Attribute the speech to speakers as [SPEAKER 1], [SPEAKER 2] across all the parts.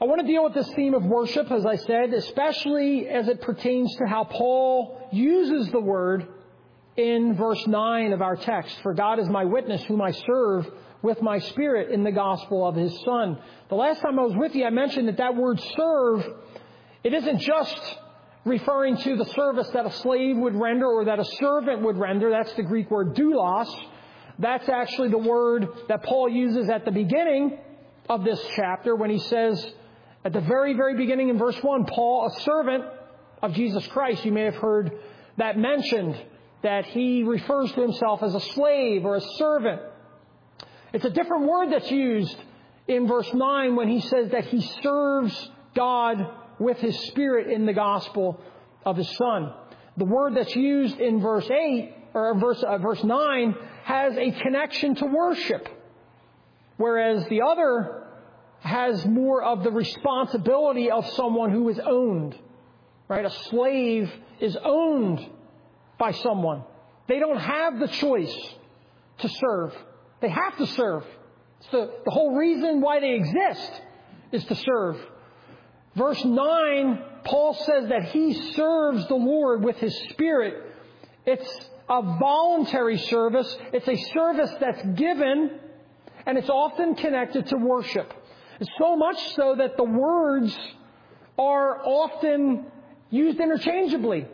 [SPEAKER 1] I want to deal with this theme of worship, as I said, especially as it pertains to how Paul uses the word in verse 9 of our text. For God is my witness, whom I serve with my spirit in the gospel of His Son. The last time I was with you, I mentioned that word serve, it isn't just referring to the service that a slave would render or that a servant would render. That's the Greek word doulos. That's actually the word that Paul uses at the beginning of this chapter when he says, at the very, very beginning in verse 1, Paul, a servant of Jesus Christ. You may have heard that mentioned, that he refers to himself as a slave or a servant. It's a different word that's used in verse 9 when he says that he serves God with his Spirit in the gospel of His Son. The word that's used in verse 8 or verse 9 has a connection to worship, whereas the other has more of the responsibility of someone who is owned. Right? A slave is owned by someone. They don't have the choice to serve. They have to serve. It's the whole reason why they exist is to serve. Verse 9, Paul says that he serves the Lord with his Spirit. It's a voluntary service. It's a service that's given, and it's often connected to worship. It's so much so that the words are often used interchangeably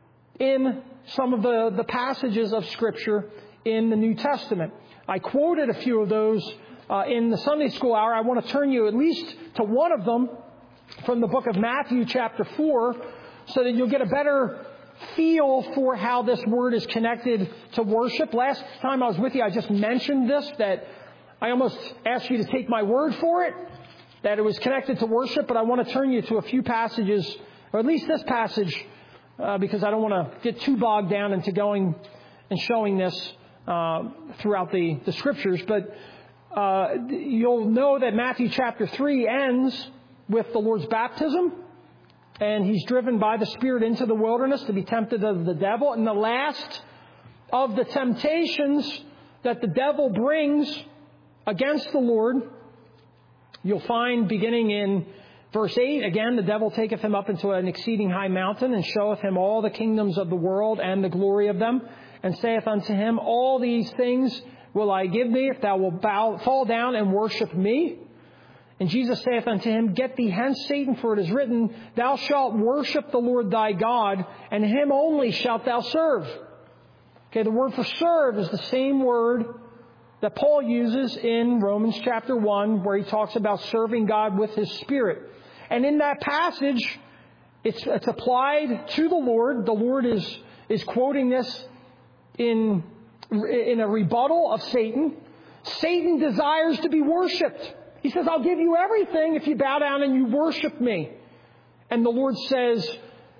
[SPEAKER 1] in some of the passages of Scripture in the New Testament. I quoted a few of those in the Sunday school hour. I want to turn you at least to one of them from the book of Matthew chapter 4 so that you'll get a better feel for how this word is connected to worship. Last time I was with you, I just mentioned this, that I almost asked you to take my word for it, that it was connected to worship, but I want to turn you to a few passages, or at least this passage, because I don't want to get too bogged down into going and showing this throughout the Scriptures. But you'll know that Matthew chapter 3 ends with the Lord's baptism, and He's driven by the Spirit into the wilderness to be tempted of the devil. And the last of the temptations that the devil brings against the Lord, you'll find beginning in verse 8, again, the devil taketh him up into an exceeding high mountain, and showeth him all the kingdoms of the world and the glory of them, and saith unto him, all these things will I give thee, if thou wilt fall down and worship me. And Jesus saith unto him, get thee hence, Satan, for it is written, thou shalt worship the Lord thy God, and Him only shalt thou serve. Okay, the word for serve is the same word that Paul uses in Romans chapter 1, where he talks about serving God with his Spirit. And in that passage, it's applied to the Lord. The Lord is quoting this in a rebuttal of Satan. Satan desires to be worshipped. He says, I'll give you everything if you bow down and you worship me. And the Lord says,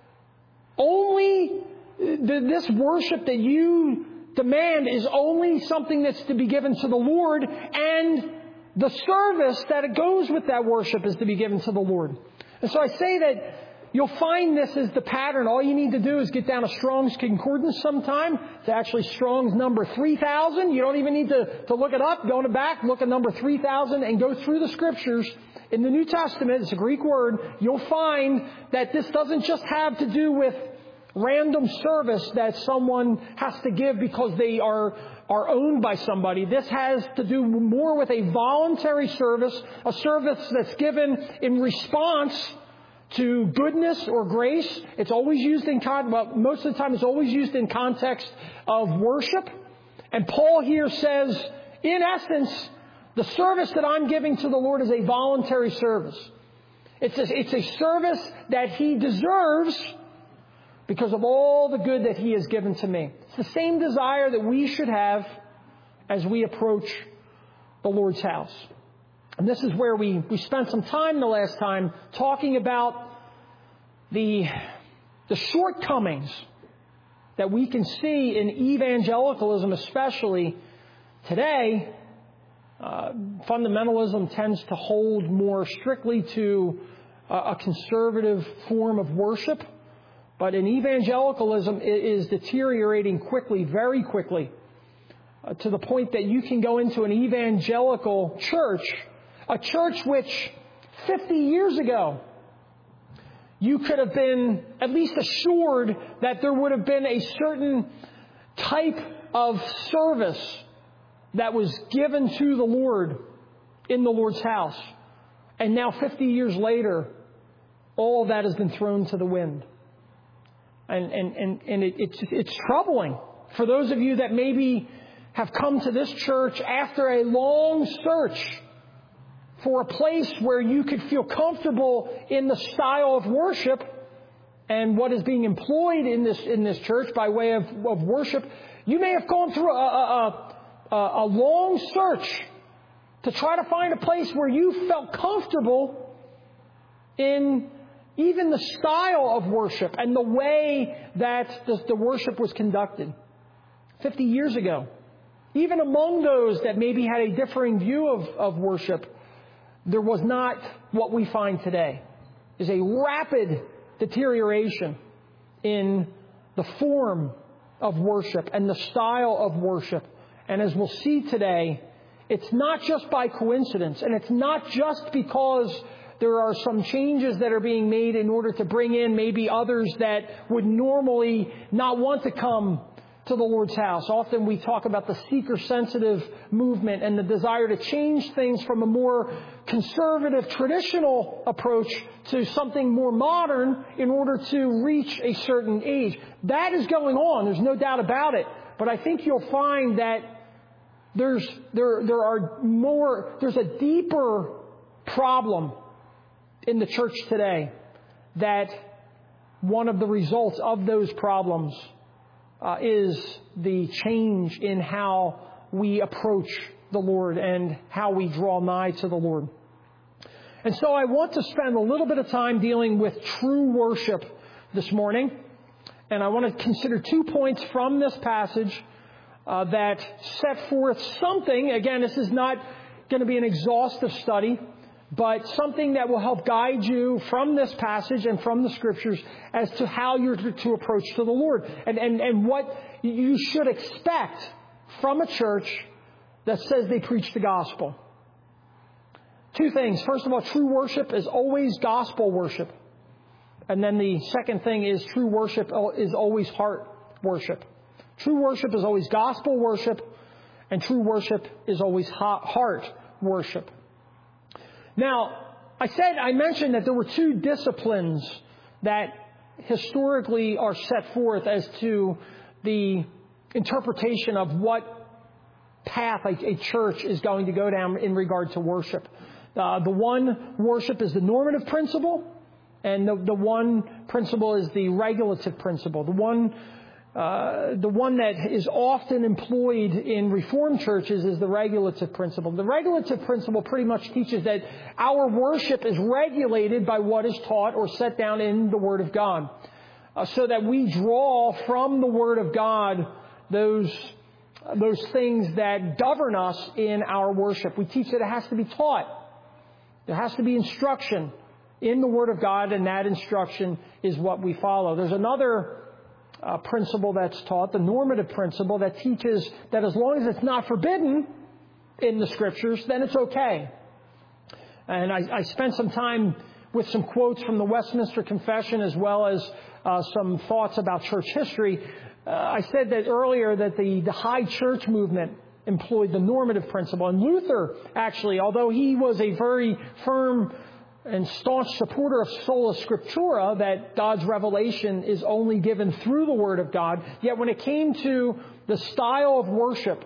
[SPEAKER 1] only this worship that you demand is only something that's to be given to the Lord, and the service that goes with that worship is to be given to the Lord. And so I say that you'll find this as the pattern. All you need to do is get down a Strong's Concordance sometime. It's actually Strong's number 3000. You don't even need to look it up. Go in the back, look at number 3000, and go through the Scriptures. In the New Testament, it's a Greek word, you'll find that this doesn't just have to do with random service that someone has to give because they are owned by somebody. This has to do more with a voluntary service, a service that's given in response to goodness or grace. It's always used most of the time it's always used in context of worship. And Paul here says, in essence, the service that I'm giving to the Lord is a voluntary service. It's a service that He deserves because of all the good that He has given to me. It's the same desire that we should have as we approach the Lord's house. And this is where we spent some time the last time talking about the shortcomings that we can see in evangelicalism, especially today. Fundamentalism tends to hold more strictly to a conservative form of worship. But in evangelicalism, it is deteriorating quickly, very quickly, to the point that you can go into an evangelical church, a church which 50 years ago, you could have been at least assured that there would have been a certain type of service that was given to the Lord in the Lord's house. And now 50 years later, all of that has been thrown to the wind. And it's troubling for those of you that maybe have come to this church after a long search for a place where you could feel comfortable in the style of worship and what is being employed in this church by way of worship. You may have gone through a long search to try to find a place where you felt comfortable in even the style of worship and the way that the worship was conducted 50 years ago. Even among those that maybe had a differing view of worship, there was not what we find today. There's a rapid deterioration in the form of worship and the style of worship. And as we'll see today, it's not just by coincidence, and it's not just because there are some changes that are being made in order to bring in maybe others that would normally not want to come to the Lord's house. Often we talk about the seeker-sensitive movement and the desire to change things from a more conservative, traditional approach to something more modern in order to reach a certain age. That is going on. There's no doubt about it. But I think you'll find that there's a deeper problem in the church today, that one of the results of those problems is the change in how we approach the Lord and how we draw nigh to the Lord. And so I want to spend a little bit of time dealing with true worship this morning. And I want to consider 2 points from this passage that set forth something. Again, this is not going to be an exhaustive study, but something that will help guide you from this passage and from the Scriptures as to how you're to approach to the Lord and what you should expect from a church that says they preach the gospel. 2 things. First of all, true worship is always gospel worship. And then the second thing is true worship is always heart worship. True worship is always gospel worship, and true worship is always heart worship. Now, I mentioned that there were 2 disciplines that historically are set forth as to the interpretation of what path a church is going to go down in regard to worship. The one worship is the normative principle, and the one principle is the regulative principle. The one that is often employed in Reformed churches is the regulative principle. The regulative principle pretty much teaches that our worship is regulated by what is taught or set down in the Word of God, so that we draw from the Word of God those things that govern us in our worship. We teach that it has to be taught. There has to be instruction in the Word of God, and that instruction is what we follow. There's another principle that's taught, the normative principle, that teaches that as long as it's not forbidden in the Scriptures, then it's okay. And I spent some time with some quotes from the Westminster Confession as well as some thoughts about church history. I said that earlier that the High Church movement employed the normative principle. And Luther, actually, although he was a very firm and staunch supporter of sola scriptura, that God's revelation is only given through the Word of God, yet when it came to the style of worship,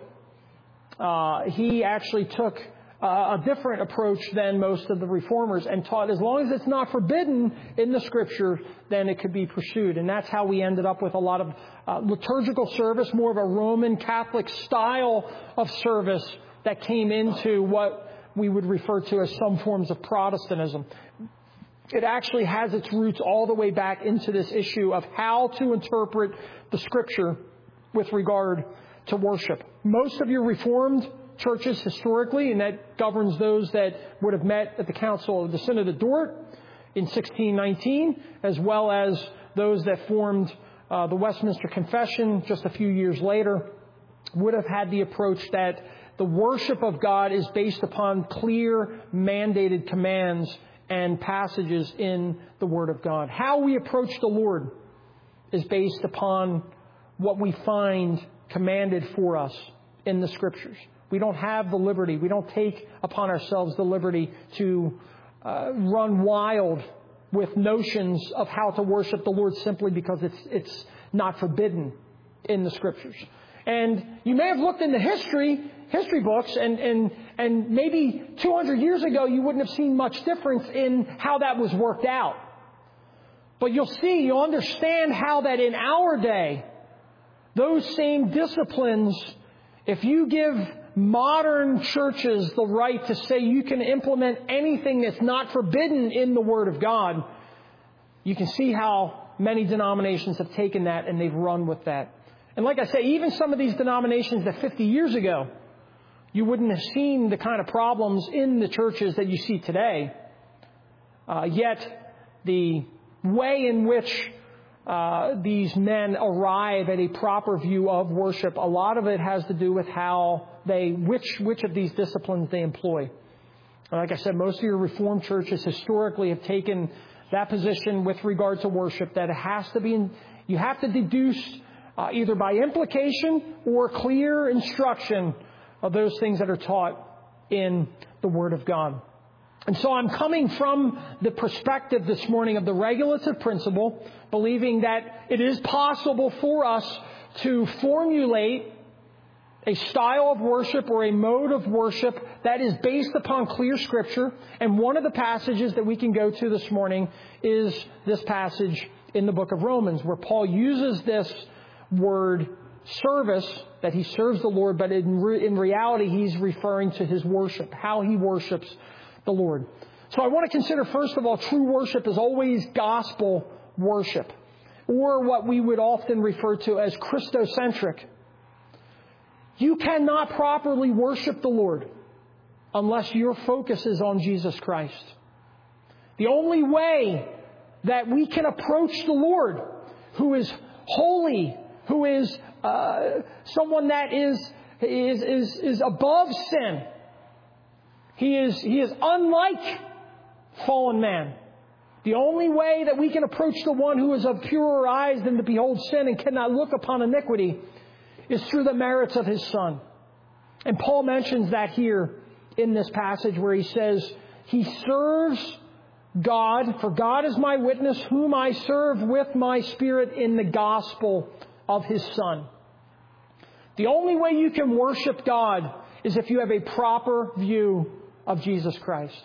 [SPEAKER 1] he actually took a different approach than most of the reformers and taught as long as it's not forbidden in the Scripture, then it could be pursued. And that's how we ended up with a lot of liturgical service, more of a Roman Catholic style of service that came into what we would refer to as some forms of Protestantism. It actually has its roots all the way back into this issue of how to interpret the Scripture with regard to worship. Most of your Reformed churches historically, and that governs those that would have met at the Council of the Synod of Dort in 1619, as well as those that formed the Westminster Confession just a few years later, would have had the approach that the worship of God is based upon clear mandated commands and passages in the Word of God. How we approach the Lord is based upon what we find commanded for us in the Scriptures. We don't have the liberty. We don't take upon ourselves the liberty to run wild with notions of how to worship the Lord simply because it's not forbidden in the Scriptures. And you may have looked into history books, and maybe 200 years ago you wouldn't have seen much difference in how that was worked out. But you'll understand how that in our day, those same disciplines, if you give modern churches the right to say you can implement anything that's not forbidden in the Word of God, you can see how many denominations have taken that and they've run with that. And like I say, even some of these denominations that 50 years ago, you wouldn't have seen the kind of problems in the churches that you see today. Yet the way in which these men arrive at a proper view of worship, a lot of it has to do with how which of these disciplines they employ. Like I said, most of your Reformed churches historically have taken that position with regard to worship, that it has to be, you have to deduce either by implication or clear instruction of those things that are taught in the Word of God. And so I'm coming from the perspective this morning of the regulative principle, believing that it is possible for us to formulate a style of worship or a mode of worship that is based upon clear Scripture. And one of the passages that we can go to this morning is this passage in the book of Romans, where Paul uses this word service, that he serves the Lord, but in reality he's referring to his worship, how he worships the Lord. So I want to consider, first of all, true worship is always gospel worship, or what we would often refer to as Christocentric. You cannot properly worship the Lord unless your focus is on Jesus Christ. The only way that we can approach the Lord, who is holy, who is someone that is above sin. He is unlike fallen man. The only way that we can approach the one who is of purer eyes than to behold sin and cannot look upon iniquity is through the merits of His Son. And Paul mentions that here in this passage where he says, he serves God, for God is my witness, whom I serve with my spirit in the gospel of His Son. The only way you can worship God is if you have a proper view of Jesus Christ,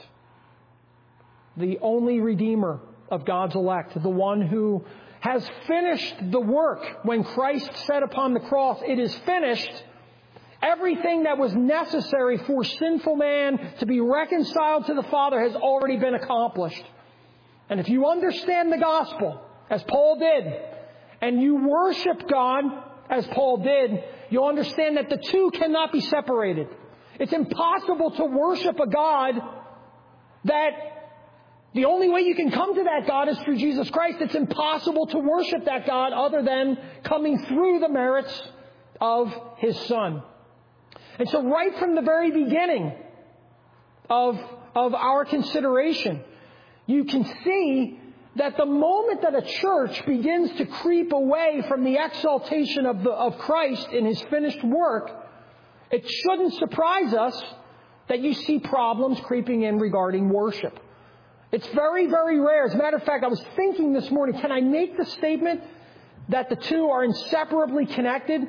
[SPEAKER 1] the only Redeemer of God's elect, the one who has finished the work. When Christ said upon the cross, "It is finished," everything that was necessary for sinful man to be reconciled to the Father has already been accomplished. And if you understand the gospel, as Paul did, and you worship God, as Paul did, you'll understand that the two cannot be separated. It's impossible to worship a God that the only way you can come to that God is through Jesus Christ. It's impossible to worship that God other than coming through the merits of His Son. And so right from the very beginning of our consideration, you can see that the moment that a church begins to creep away from the exaltation of Christ in His finished work, it shouldn't surprise us that you see problems creeping in regarding worship. It's very, very rare. As a matter of fact, I was thinking this morning, can I make the statement that the two are inseparably connected?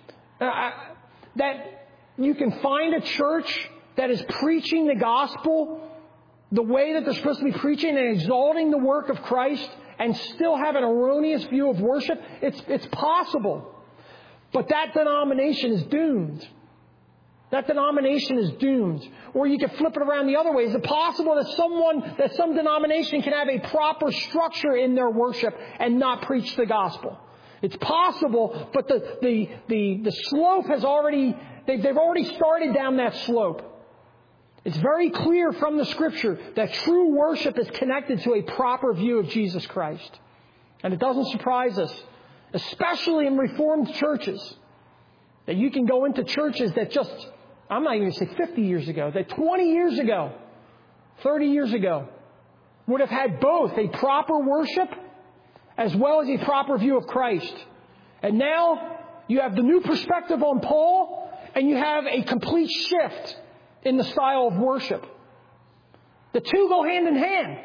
[SPEAKER 1] That you can find a church that is preaching the gospel the way that they're supposed to be preaching and exalting the work of Christ and still have an erroneous view of worship. It's possible. But that denomination is doomed. That denomination is doomed. Or you can flip it around the other way. Is it possible that some denomination can have a proper structure in their worship and not preach the gospel? It's possible, but the slope has already, they've already started down that slope. It's very clear from the Scripture that true worship is connected to a proper view of Jesus Christ. And it doesn't surprise us, especially in Reformed churches, that you can go into churches that just, I'm not even going to say 50 years ago, that 20 years ago, 30 years ago, would have had both a proper worship as well as a proper view of Christ. And now you have the new perspective on Paul, and you have a complete shift in the style of worship. The two go hand in hand.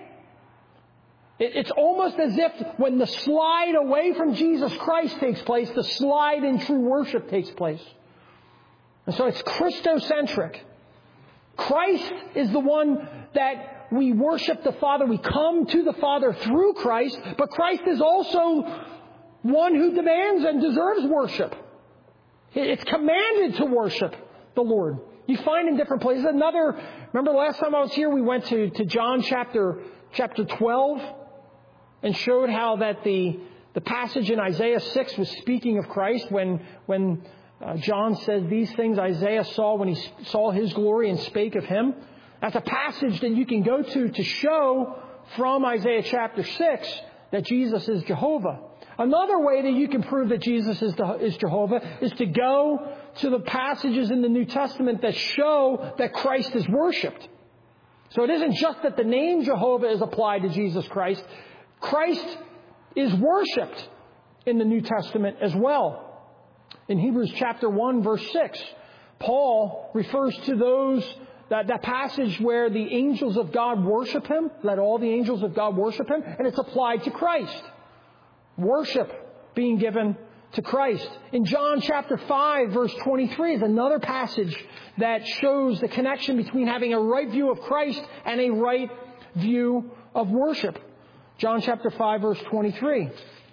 [SPEAKER 1] It's almost as if when the slide away from Jesus Christ takes place, the slide in true worship takes place. And so it's Christocentric. Christ is the one that we worship the Father. We come to the Father through Christ, but Christ is also one who demands and deserves worship. It's commanded to worship the Lord. You find in different places. Remember last time I was here, we went to John chapter 12 and showed how that the passage in Isaiah 6 was speaking of Christ when John said these things Isaiah saw when he saw His glory and spake of Him. That's a passage that you can go to show from Isaiah chapter 6 that Jesus is Jehovah. Another way that you can prove that Jesus is Jehovah is to go to the passages in the New Testament that show that Christ is worshipped. So it isn't just that the name Jehovah is applied to Jesus Christ. Christ is worshipped in the New Testament as well. In Hebrews chapter 1, verse 6, Paul refers to that passage where the angels of God worship Him. Let all the angels of God worship Him. And it's applied to Christ. Worship being given to Christ. In John chapter 5, verse 23 is another passage that shows the connection between having a right view of Christ and a right view of worship. John chapter 5, verse 23.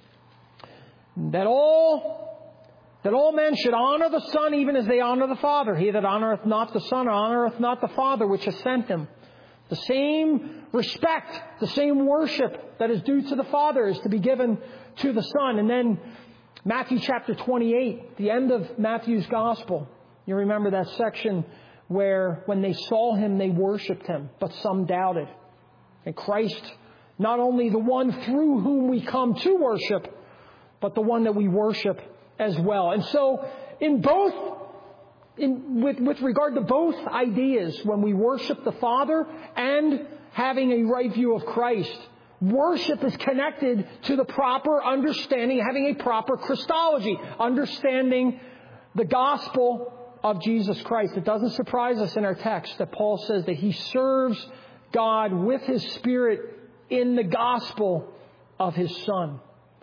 [SPEAKER 1] That all men should honor the Son even as they honor the Father. He that honoreth not the Son honoreth not the Father which has sent Him. The same respect, the same worship that is due to the Father is to be given to the Son. And then Matthew chapter 28, the end of Matthew's Gospel. You remember that section where when they saw Him, they worshipped Him, but some doubted. And Christ, not only the one through whom we come to worship, but the one that we worship as well. And so with regard to both ideas, when we worship the Father and having a right view of Christ, worship is connected to the proper understanding, having a proper Christology, understanding the gospel of Jesus Christ. It doesn't surprise us in our text that Paul says that he serves God with his Spirit in the gospel of His Son.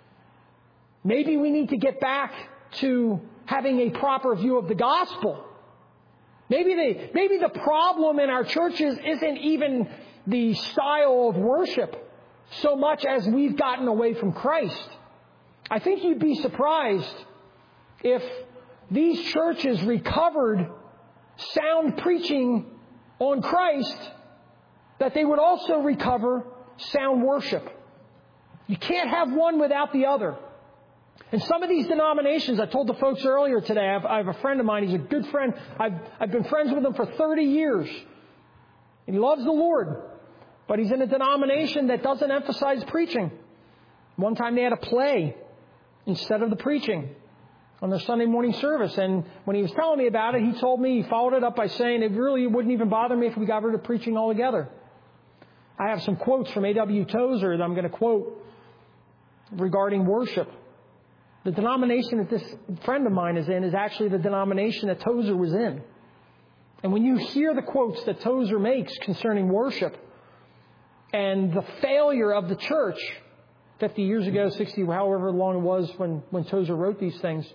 [SPEAKER 1] Maybe we need to get back to having a proper view of the gospel. Maybe the problem in our churches isn't even the style of worship so much as we've gotten away from Christ. I think you'd be surprised if these churches recovered sound preaching on Christ, that they would also recover sound worship. You can't have one without the other. And some of these denominations, I told the folks earlier today, I have a friend of mine, he's a good friend. I've been friends with him for 30 years. And he loves the Lord. But he's in a denomination that doesn't emphasize preaching. One time they had a play instead of the preaching on their Sunday morning service. And when he was telling me about it, he told me, he followed it up by saying, it really wouldn't even bother me if we got rid of preaching altogether. I have some quotes from A.W. Tozer that I'm going to quote regarding worship. The denomination that this friend of mine is in is actually the denomination that Tozer was in. And when you hear the quotes that Tozer makes concerning worship and the failure of the church 50 years ago, 60, however long it was when Tozer wrote these things,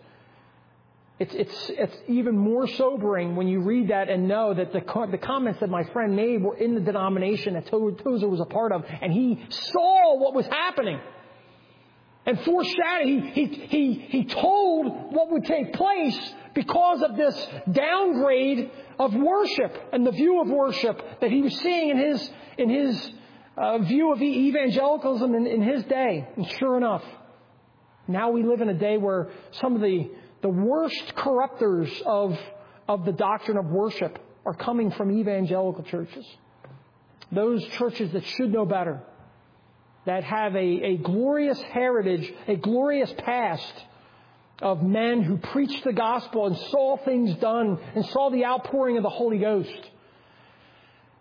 [SPEAKER 1] it's even more sobering when you read that and know that the comments that my friend made were in the denomination that Tozer was a part of, and he saw what was happening. And foreshadowed, he told what would take place because of this downgrade of worship and the view of worship that he was seeing in his view of evangelicalism in his day. And sure enough, now we live in a day where some of the worst corrupters of the doctrine of worship are coming from evangelical churches. Those churches that should know better, that have a glorious heritage, a glorious past of men who preached the gospel and saw things done and saw the outpouring of the Holy Ghost.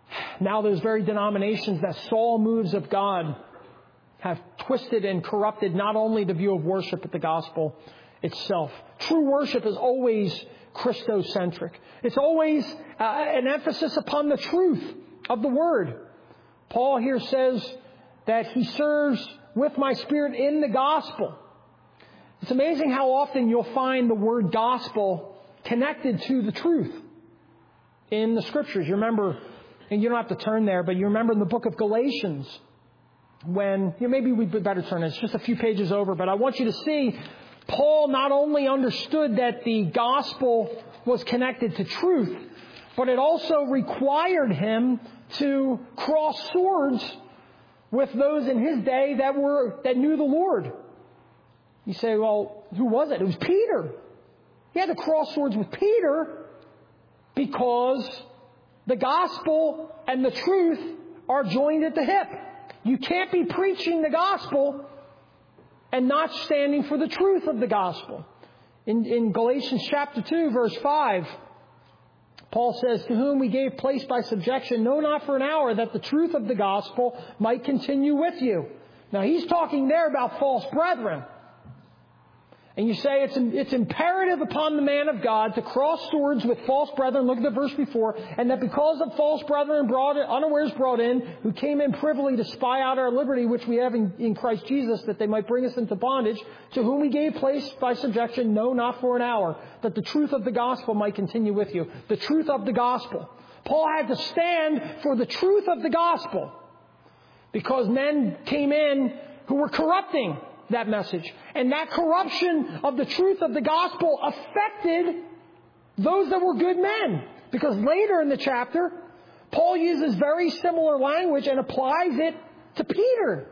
[SPEAKER 1] Now those very denominations that saw moves of God have twisted and corrupted not only the view of worship, but the gospel itself. True worship is always Christocentric. It's always an emphasis upon the truth of the Word. Paul here says that he serves with my spirit in the gospel. It's amazing how often you'll find the word gospel connected to the truth in the Scriptures. You remember, and you don't have to turn there, but you remember in the book of Galatians when, maybe we'd better turn it. It's just a few pages over, but I want you to see Paul not only understood that the gospel was connected to truth, but it also required him to cross swords with those in his day that knew the Lord. You say, well, who was it? It was Peter. He had to cross swords with Peter because the gospel and the truth are joined at the hip. You can't be preaching the gospel and not standing for the truth of the gospel. In Galatians chapter 2, verse 5, Paul says, to whom we gave place by subjection, no, not for an hour, that the truth of the gospel might continue with you. Now, he's talking there about false brethren. And you say it's imperative upon the man of God to cross swords with false brethren, look at the verse before, and that because of false brethren unawares brought in, who came in privily to spy out our liberty, which we have in Christ Jesus, that they might bring us into bondage, to whom we gave place by subjection, no, not for an hour, that the truth of the gospel might continue with you. The truth of the gospel. Paul had to stand for the truth of the gospel because men came in who were corrupting that message. And that corruption of the truth of the gospel affected those that were good men. Because later in the chapter, Paul uses very similar language and applies it to Peter.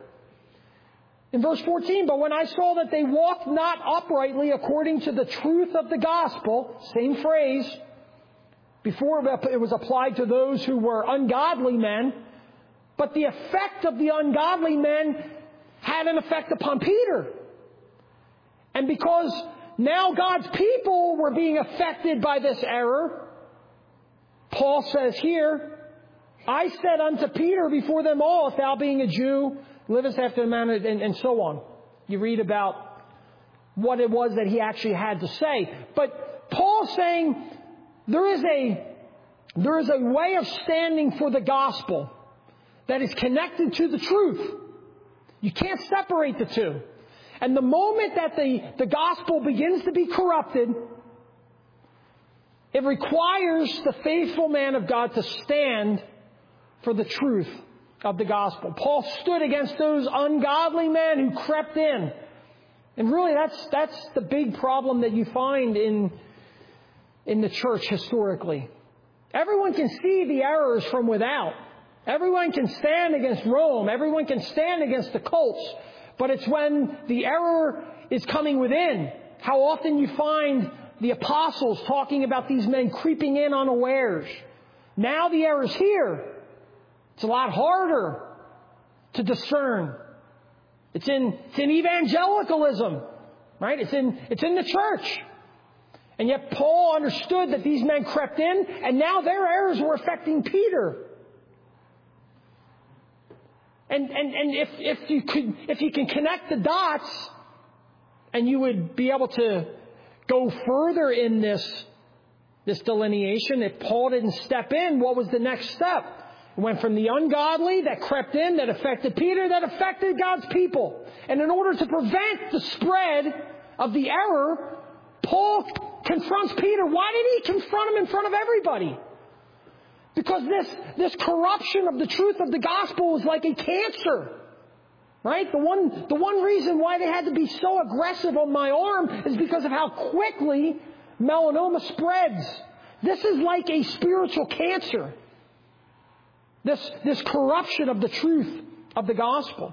[SPEAKER 1] In verse 14, but when I saw that they walked not uprightly according to the truth of the gospel, same phrase, before it was applied to those who were ungodly men, but the effect of the ungodly men had an effect upon Peter. And because now God's people were being affected by this error, Paul says here, I said unto Peter before them all, if thou being a Jew, livest after the manner, and so on. You read about what it was that he actually had to say. But Paul's saying there is a way of standing for the gospel that is connected to the truth. You can't separate the two. And the moment that the gospel begins to be corrupted, it requires the faithful man of God to stand for the truth of the gospel. Paul stood against those ungodly men who crept in. And really that's the big problem that you find in the church historically. Everyone can see the errors from without. Everyone can stand against Rome. Everyone can stand against the cults. But it's when the error is coming within. How often you find the apostles talking about these men creeping in unawares. Now the error's here. It's a lot harder to discern. It's in evangelicalism, right? It's in the church. And yet Paul understood that these men crept in, and now their errors were affecting Peter. And if you can connect the dots, and you would be able to go further in this delineation, if Paul didn't step in, what was the next step? It went from the ungodly that crept in, that affected Peter, that affected God's people. And in order to prevent the spread of the error, Paul confronts Peter. Why did he confront him in front of everybody? Because this corruption of the truth of the gospel is like a cancer. Right? The one reason why they had to be so aggressive on my arm is because of how quickly melanoma spreads. This is like a spiritual cancer. This corruption of the truth of the gospel.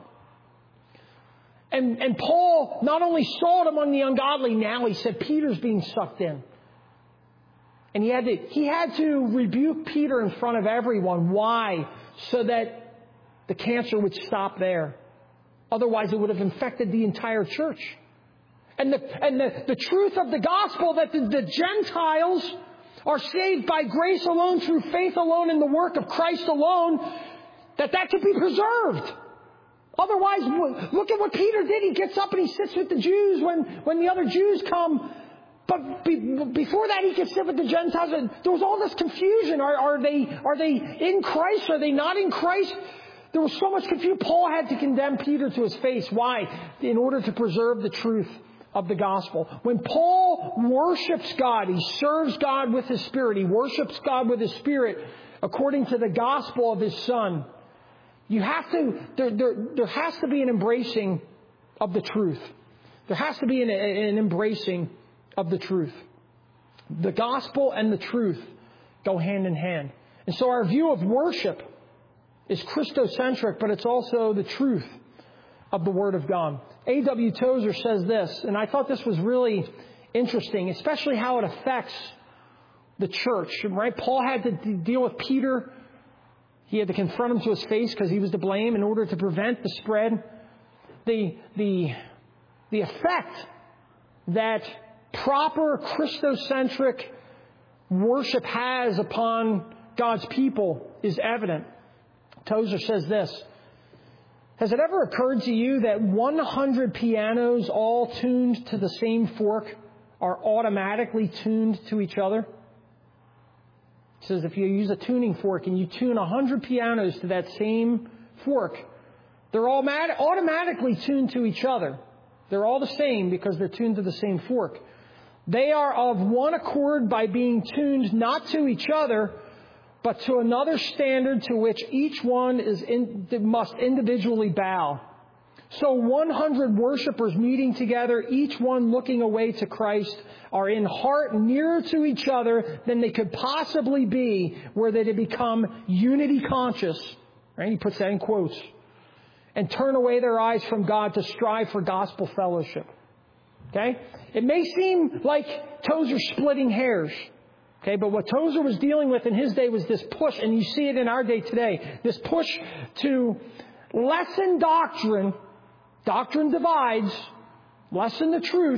[SPEAKER 1] And Paul not only saw it among the ungodly, now he said Peter's being sucked in. And he had to rebuke Peter in front of everyone. Why? So that the cancer would stop there. Otherwise, it would have infected the entire church. And the truth of the gospel that the Gentiles are saved by grace alone, through faith alone, in the work of Christ alone, that could be preserved. Otherwise, look at what Peter did. He gets up and he sits with the Jews when the other Jews come. But before that, he could sit with the Gentiles. And there was all this confusion. Are they in Christ? Are they not in Christ? There was so much confusion. Paul had to condemn Peter to his face. Why? In order to preserve the truth of the gospel. When Paul worships God, he serves God with his Spirit. He worships God with his Spirit according to the gospel of his Son. There has to be an embracing of the truth. There has to be an embracing of the truth. The gospel and the truth go hand in hand. And so our view of worship is Christocentric, but it's also the truth of the Word of God. A.W. Tozer says this, and I thought this was really interesting, especially how it affects the church. Right? Paul had to deal with Peter. He had to confront him to his face because he was to blame in order to prevent the spread. The effect that proper Christocentric worship has upon God's people is evident. Tozer says this: has it ever occurred to you that 100 pianos all tuned to the same fork are automatically tuned to each other? It says if you use a tuning fork and you tune 100 pianos to that same fork, they're all automatically tuned to each other. They're all the same because they're tuned to the same fork. They are of one accord by being tuned not to each other, but to another standard to which each one must individually bow. So 100 worshipers meeting together, each one looking away to Christ, are in heart nearer to each other than they could possibly be were they to become unity conscious. Right? He puts that in quotes. And turn away their eyes from God to strive for gospel fellowship. Okay? It may seem like Tozer's splitting hairs. Okay, but what Tozer was dealing with in his day was this push, and you see it in our day today, this push to lessen doctrine. Doctrine divides, lessen the truth,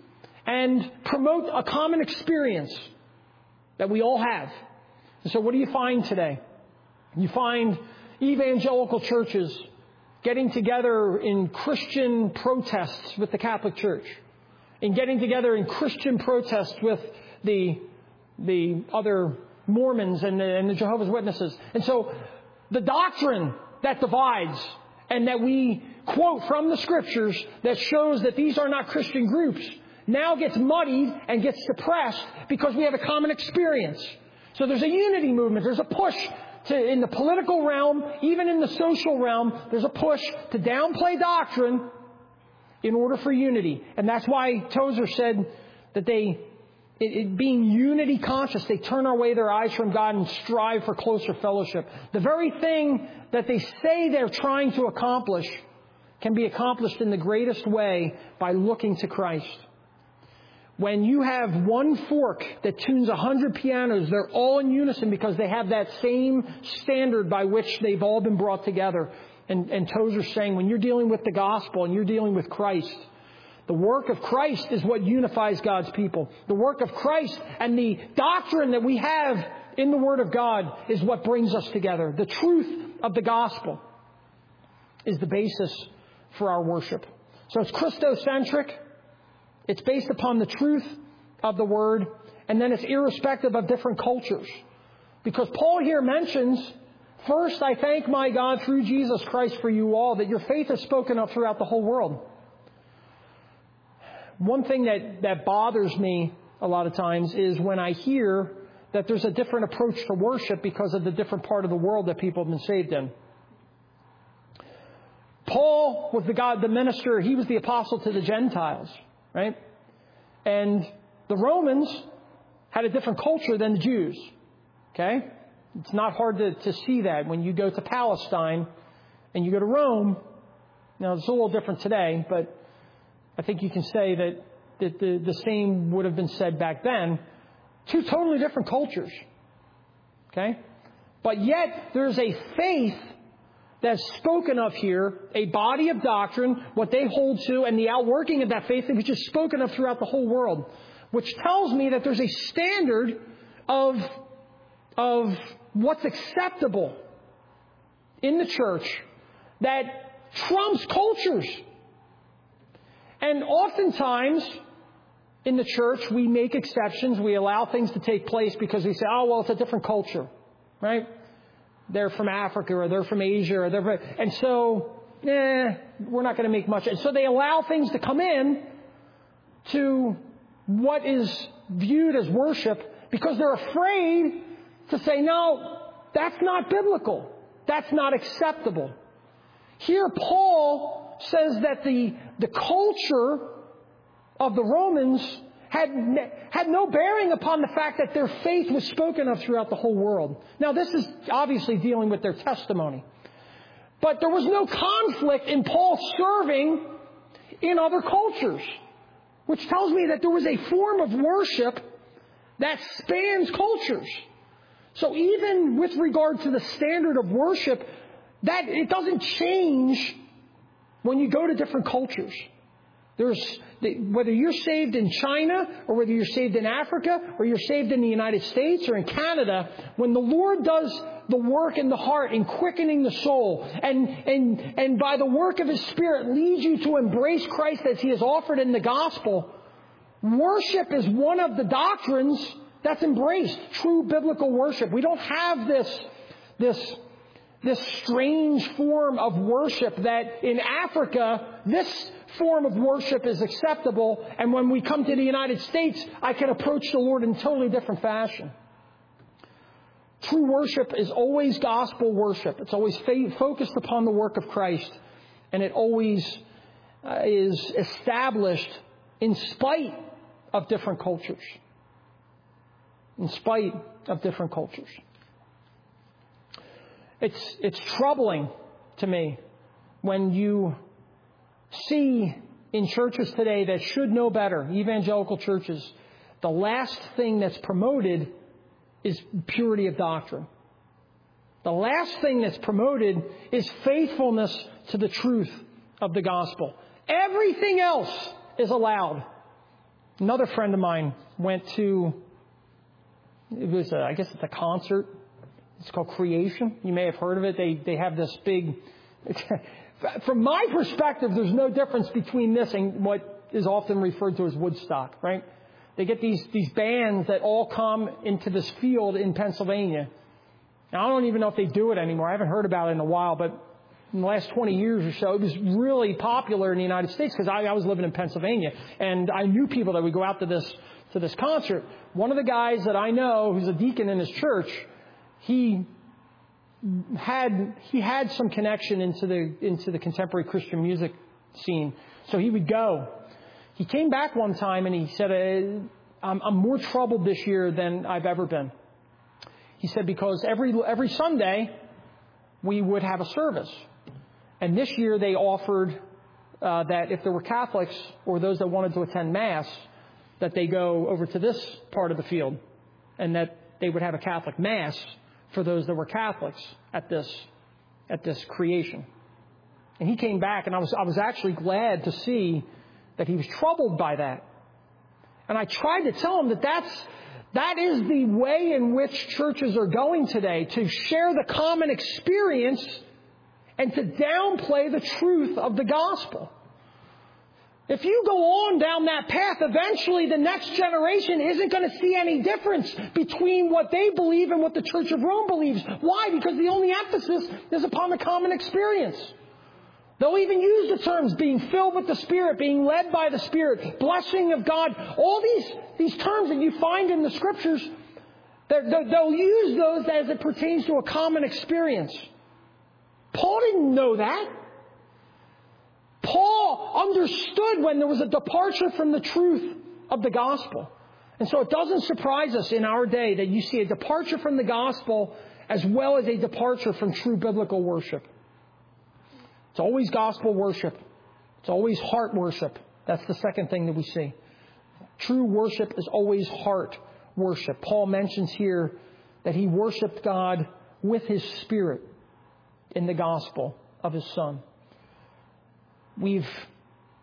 [SPEAKER 1] and promote a common experience that we all have. And so what do you find today? You find evangelical churches getting together in Christian protests with the Catholic Church, and getting together in Christian protests with the other Mormons and the Jehovah's Witnesses. And so the doctrine that divides and that we quote from the Scriptures that shows that these are not Christian groups now gets muddied and gets suppressed because we have a common experience. So there's a unity movement. There's a push in the political realm, even in the social realm, there's a push to downplay doctrine in order for unity. And that's why Tozer said that being unity conscious, they turn away their eyes from God and strive for closer fellowship. The very thing that they say they're trying to accomplish can be accomplished in the greatest way by looking to Christ. When you have one fork that tunes 100 pianos, they're all in unison because they have that same standard by which they've all been brought together. And Tozer's saying when you're dealing with the gospel and you're dealing with Christ, the work of Christ is what unifies God's people. The work of Christ and the doctrine that we have in the Word of God is what brings us together. The truth of the gospel is the basis for our worship. So it's Christocentric. It's based upon the truth of the Word. And then it's irrespective of different cultures. Because Paul here mentions, first, I thank my God through Jesus Christ for you all, that your faith is spoken of throughout the whole world. One thing that bothers me a lot of times is when I hear that there's a different approach to worship because of the different part of the world that people have been saved in. Paul was the minister, he was the apostle to the Gentiles, right? And the Romans had a different culture than the Jews, okay? It's not hard to see that when you go to Palestine and you go to Rome. Now, it's a little different today, but I think you can say that the same would have been said back then. Two totally different cultures. Okay? But yet, there's a faith that's spoken of here, a body of doctrine, what they hold to, and the outworking of that faith, which is spoken of throughout the whole world, which tells me that there's a standard of what's acceptable in the church that trumps cultures. And oftentimes in the church we make exceptions. We allow things to take place because we say, oh, well, it's a different culture, right? They're from Africa or they're from Asia or they're from... And so, we're not going to make much. And so they allow things to come in to what is viewed as worship because they're afraid to say, no, that's not biblical. That's not acceptable. Here Paul says that the culture of the Romans had no bearing upon the fact that their faith was spoken of throughout the whole world. Now, this is obviously dealing with their testimony. But there was no conflict in Paul serving in other cultures, which tells me that there was a form of worship that spans cultures. So even with regard to the standard of worship, that it doesn't change when you go to different cultures. Whether you're saved in China or whether you're saved in Africa or you're saved in the United States or in Canada, when the Lord does the work in the heart in quickening the soul and by the work of His Spirit leads you to embrace Christ as He has offered in the gospel, worship is one of the doctrines that's embraced, true biblical worship. We don't have this strange form of worship that in Africa, this form of worship is acceptable, and when we come to the United States, I can approach the Lord in a totally different fashion. True worship is always gospel worship. It's always focused upon the work of Christ, and it always is established in spite of different cultures. In spite of different cultures. It's troubling to me when you see in churches today that should know better, evangelical churches, the last thing that's promoted is purity of doctrine. The last thing that's promoted is faithfulness to the truth of the gospel. Everything else is allowed. Another friend of mine went to, I guess it's a concert. It's called Creation. You may have heard of it. They have this big... From my perspective, there's no difference between this and what is often referred to as Woodstock, right? They get these bands that all come into this field in Pennsylvania. Now, I don't even know if they do it anymore. I haven't heard about it in a while, but in the last 20 years or so, it was really popular in the United States because I was living in Pennsylvania, and I knew people that would go out to this concert. One of the guys that I know, who's a deacon in his church, he had some connection into the contemporary Christian music scene, so he would go. He came back one time and he said, "I'm more troubled this year than I've ever been." He said because every Sunday we would have a service, and this year they offered that if there were Catholics or those that wanted to attend Mass, that they go over to this part of the field, and that they would have a Catholic Mass for those that were Catholics at this creation. And he came back, and I was actually glad to see that he was troubled by that. And I tried to tell him that is the way in which churches are going today, to share the common experience and to downplay the truth of the gospel. If you go on down that path, eventually the next generation isn't going to see any difference between what they believe and what the Church of Rome believes. Why? Because the only emphasis is upon the common experience. They'll even use the terms being filled with the Spirit, being led by the Spirit, blessing of God. All these terms that you find in the Scriptures, they'll use those as it pertains to a common experience. Paul didn't know that. Paul understood when there was a departure from the truth of the gospel. And so it doesn't surprise us in our day that you see a departure from the gospel as well as a departure from true biblical worship. It's always gospel worship. It's always heart worship. That's the second thing that we see. True worship is always heart worship. Paul mentions here that he worshiped God with his Spirit in the gospel of his Son. We've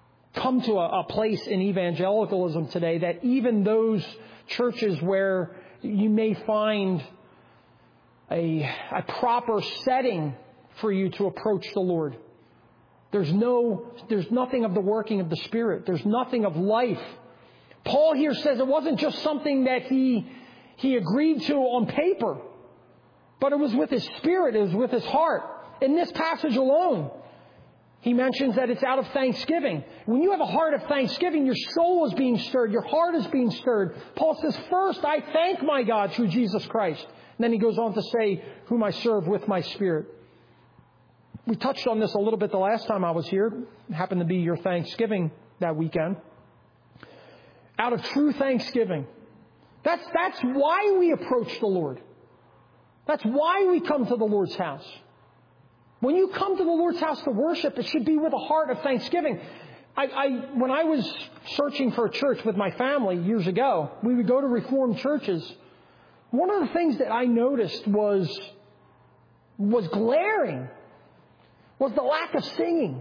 [SPEAKER 1] come to a place in evangelicalism today that even those churches where you may find a proper setting for you to approach the Lord. There's nothing of the working of the Spirit. There's nothing of life. Paul here says it wasn't just something that he agreed to on paper, but it was with his spirit, it was with his heart. In this passage alone, he mentions that it's out of thanksgiving. When you have a heart of thanksgiving, your soul is being stirred, your heart is being stirred. Paul says, first, I thank my God through Jesus Christ. And then he goes on to say, whom I serve with my spirit. We touched on this a little bit the last time I was here. It happened to be your Thanksgiving that weekend. Out of true thanksgiving. That's why we approach the Lord. That's why we come to the Lord's house. When you come to the Lord's house to worship, it should be with a heart of thanksgiving. When I was searching for a church with my family years ago, we would go to Reformed churches. One of the things that I noticed was glaring was the lack of singing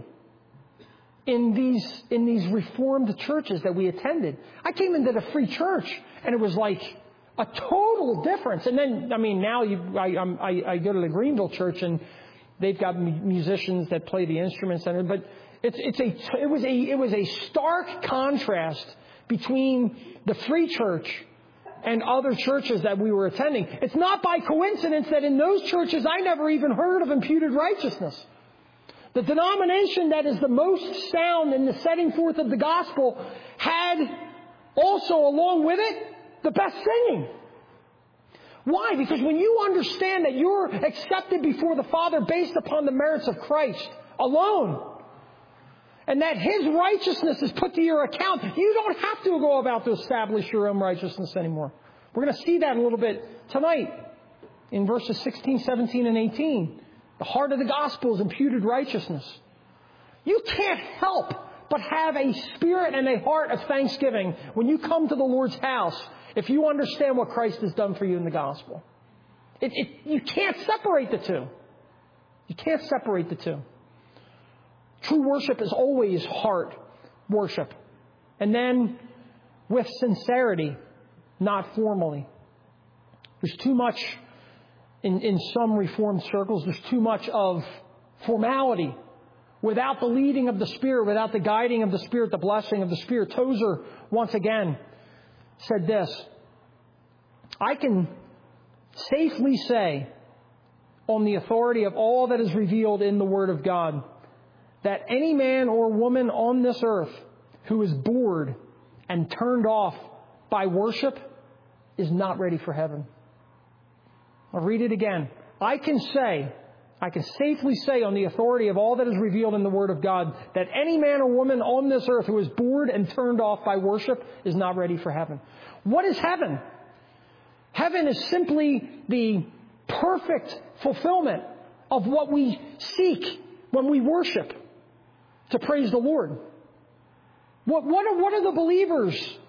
[SPEAKER 1] in these Reformed churches that we attended. I came into the Free Church, and it was like a total difference. And then, now I go to the Greenville Church, and they've got musicians that play the instruments, but it was a stark contrast between the Free Church and other churches that we were attending. It's not by coincidence that in those churches I never even heard of imputed righteousness. The denomination that is the most sound in the setting forth of the gospel had also, along with it, the best singing. Why? Because when you understand that you're accepted before the Father based upon the merits of Christ alone, and that His righteousness is put to your account, you don't have to go about to establish your own righteousness anymore. We're going to see that a little bit tonight in verses 16, 17, and 18. The heart of the gospel is imputed righteousness. You can't help but have a spirit and a heart of thanksgiving when you come to the Lord's house if you understand what Christ has done for you in the gospel. You can't separate the two. You can't separate the two. True worship is always heart worship. And then with sincerity, not formally. There's too much in some Reformed circles, there's too much of formality without the leading of the Spirit, without the guiding of the Spirit, the blessing of the Spirit. Tozer, once again, said this: I can safely say, on the authority of all that is revealed in the Word of God, that any man or woman on this earth who is bored and turned off by worship is not ready for heaven. I'll read it again. I can safely say on the authority of all that is revealed in the Word of God that any man or woman on this earth who is bored and turned off by worship is not ready for heaven. What is heaven? Heaven is simply the perfect fulfillment of what we seek when we worship to praise the Lord. What are the believers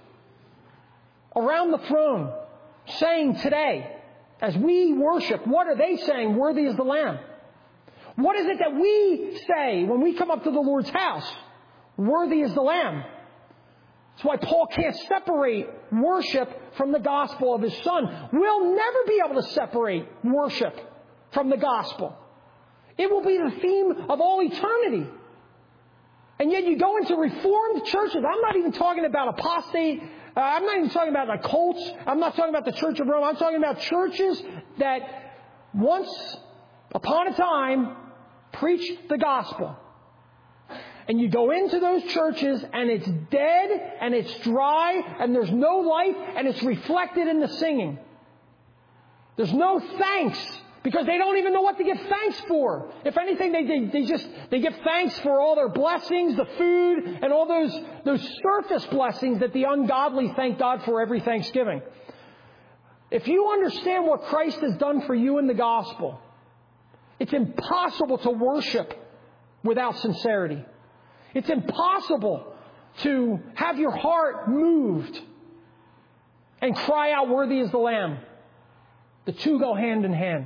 [SPEAKER 1] around the throne saying today as we worship? What are they saying? Worthy is the Lamb. What is it that we say when we come up to the Lord's house? Worthy is the Lamb. That's why Paul can't separate worship from the gospel of his Son. We'll never be able to separate worship from the gospel. It will be the theme of all eternity. And yet you go into Reformed churches. I'm not even talking about apostate. I'm not even talking about the cults. I'm not talking about the Church of Rome. I'm talking about churches that once upon a time preached the gospel. And you go into those churches and it's dead and it's dry and there's no life and it's reflected in the singing. There's no thanks because they don't even know what to give thanks for. If anything, they give thanks for all their blessings, the food, and all those surface blessings that the ungodly thank God for every Thanksgiving. If you understand what Christ has done for you in the gospel, it's impossible to worship without sincerity. It's impossible to have your heart moved and cry out, worthy is the Lamb. The two go hand in hand.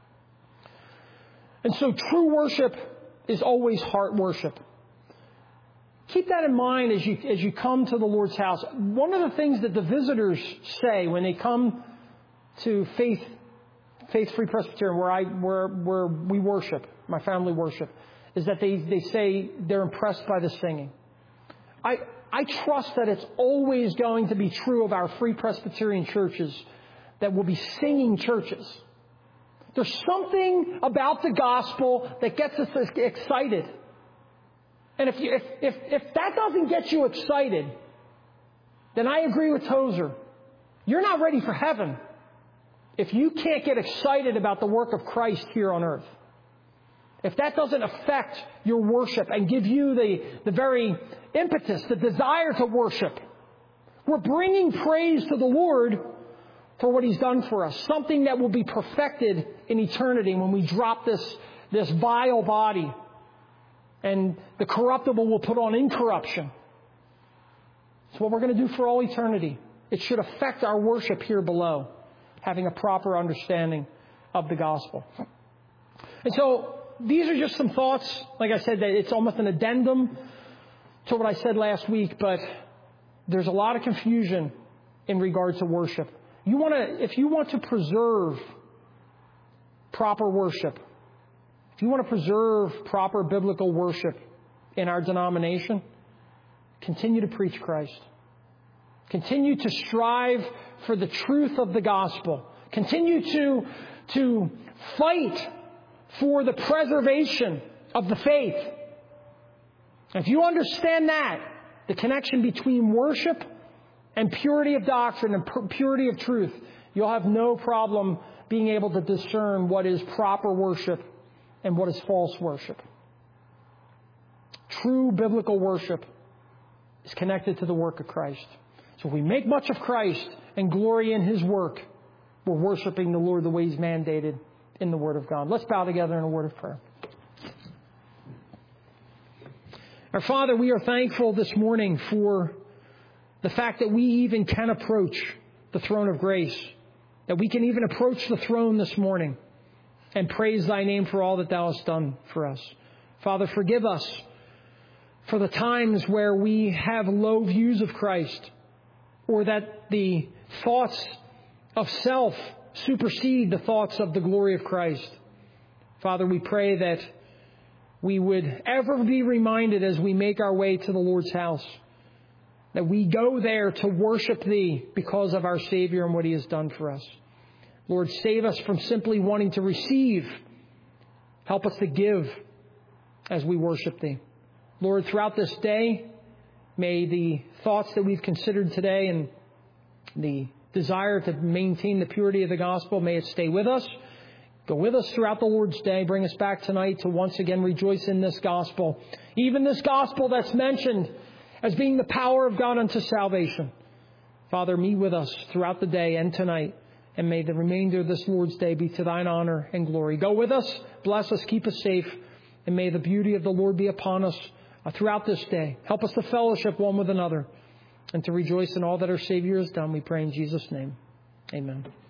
[SPEAKER 1] And so true worship is always heart worship. Keep that in mind as you come to the Lord's house. One of the things that the visitors say when they come to Faith Free Presbyterian, where we worship, my family worship, is that they say they're impressed by the singing. I trust that it's always going to be true of our Free Presbyterian churches that will be singing churches. There's something about the gospel that gets us excited. And if that doesn't get you excited, then I agree with Tozer. You're not ready for heaven if you can't get excited about the work of Christ here on earth. If that doesn't affect your worship and give you the very impetus, the desire to worship, we're bringing praise to the Lord for what He's done for us. Something that will be perfected in eternity when we drop this vile body and the corruptible will put on incorruption. It's what we're going to do for all eternity. It should affect our worship here below, having a proper understanding of the gospel. And so these are just some thoughts. Like I said, that it's almost an addendum to what I said last week, but there's a lot of confusion in regard to worship. If you want to preserve proper worship, if you want to preserve proper biblical worship in our denomination, continue to preach Christ. Continue to strive for the truth of the gospel. Continue to fight for the preservation of the faith. If you understand that, the connection between worship and purity of doctrine and purity of truth, you'll have no problem being able to discern what is proper worship and what is false worship. True biblical worship is connected to the work of Christ. So if we make much of Christ and glory in His work, we're worshiping the Lord the way He's mandated in the Word of God. Let's bow together in a word of prayer. Our Father, we are thankful this morning for the fact that we even can approach the throne of grace, that we can even approach the throne this morning and praise Thy name for all that Thou hast done for us. Father, forgive us for the times where we have low views of Christ, or that the thoughts of self supersede the thoughts of the glory of Christ. Father, we pray that we would ever be reminded as we make our way to the Lord's house that we go there to worship Thee because of our Savior and what He has done for us. Lord, save us from simply wanting to receive. Help us to give as we worship Thee. Lord, throughout this day, may the thoughts that we've considered today and the desire to maintain the purity of the gospel, may it stay with us. Go with us throughout the Lord's day. Bring us back tonight to once again rejoice in this gospel. Even this gospel that's mentioned as being the power of God unto salvation. Father, meet with us throughout the day and tonight. And may the remainder of this Lord's day be to Thine honor and glory. Go with us, bless us, keep us safe. And may the beauty of the Lord be upon us throughout this day. Help us to fellowship one with another and to rejoice in all that our Savior has done. We pray in Jesus' name. Amen.